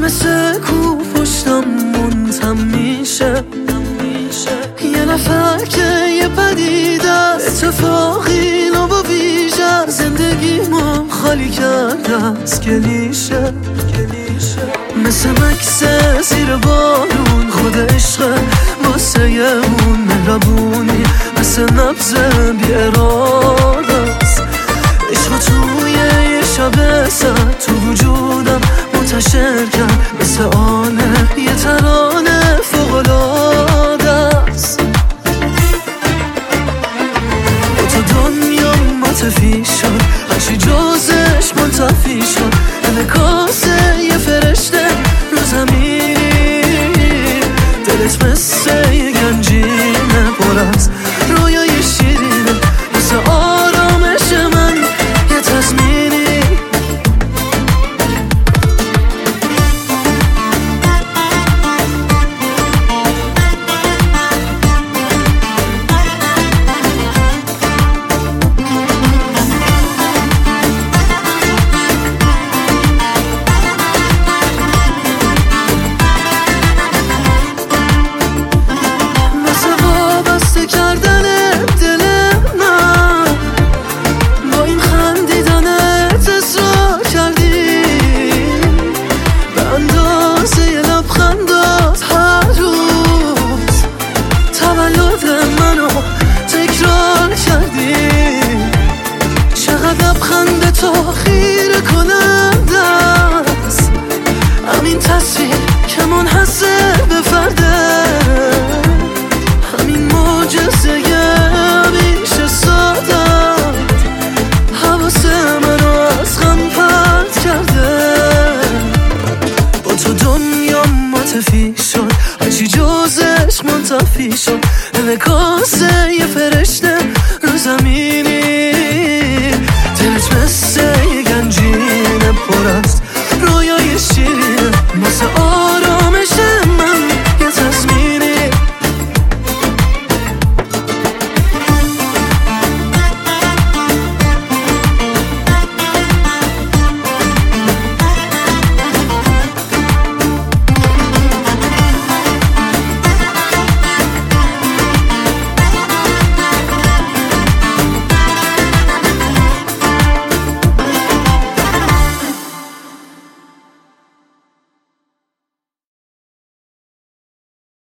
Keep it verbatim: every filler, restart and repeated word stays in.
مثل کو پشتم منتم میشه، یه نفر که یه پدیده اتفاقی نو با ویژه زندگیمو خالی کرده از کلیشه. مثل مکس زیر بارون خود عشق واسه یه اون مهربونی، مثل نبض بی اراده است عشق توی یه شب سد تو وجودم منتشر کرد، مثل آنه یه ترانه فوق‌العاده است. با تو دنیا متفی شد، هرچی جزش منتفی شد، انعکاسه یه فرشته رو زمین. دلت مثل یه گنجینه پر از رویای شیرینه، مثل آرامش من یه تضمینی. لبخند تو خیره کننده است، همین تصویر که منحصر به فرده، همین معجزه بیش ساده حواس منو از غم پرت کرده. با تو دنیا متفی شد، هرچی جزش منتفی شد، انعکاسه یه فرشته رو زمینی. دلت مثل یه گنجینه پر از